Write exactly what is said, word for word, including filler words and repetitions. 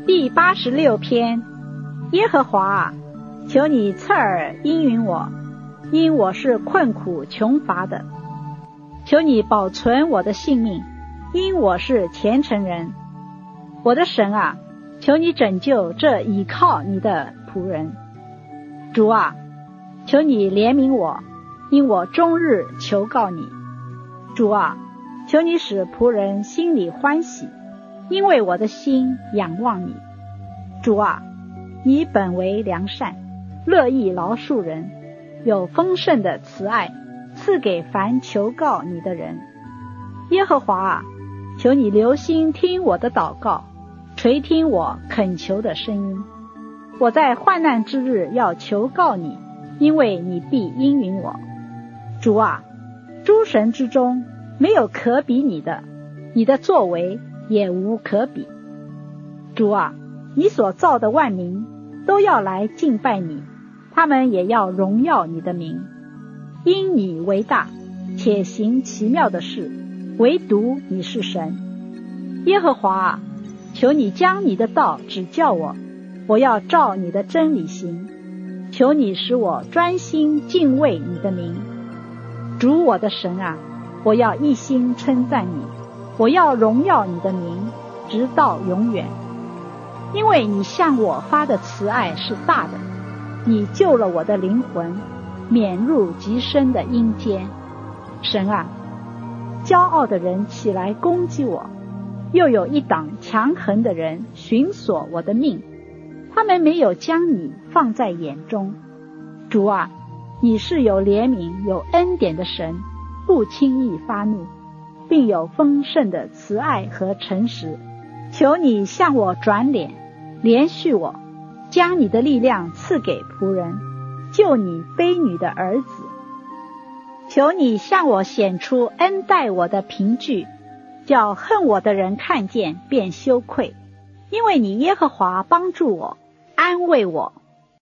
第八十六篇。耶和华啊，求你侧耳应允我，因我是困苦穷乏的。求你保存我的性命，因我是虔诚人。我的神啊，求你拯救这倚靠你的仆人。主啊，求你怜悯我，因我终日求告你。主啊，求你使仆人心里欢喜，因为我的心仰望你。主啊，你本为良善，乐意饶恕人，有丰盛的慈爱，赐给凡求告你的人。耶和华啊，求你留心听我的祷告，垂听我恳求的声音。我在患难之日要求告你，因为你必应允我。主啊，诸神之中没有可比你的，你的作为也无可比。主啊，你所造的万民都要来敬拜你，他们也要荣耀你的名。因你为大，且行奇妙的事，唯独你是神。耶和华啊，求你将你的道指教我，我要照你的真理行。求你使我专心敬畏你的名。主我的神啊，我要一心称赞你，我要荣耀你的名，直到永远。因为你向我发的慈爱是大的，你救了我的灵魂，免入极深的阴间。神啊，骄傲的人起来攻击我，又有一党强横的人寻索我的命，他们没有将你放在眼中。主啊，你是有怜悯有恩典的神，不轻易发怒，并有丰盛的慈爱和诚实。求你向我转脸，怜恤我，将你的力量赐给仆人，救你非女的儿子。求你向我显出恩待我的凭据，叫恨我的人看见便羞愧。因为你耶和华帮助我，安慰我。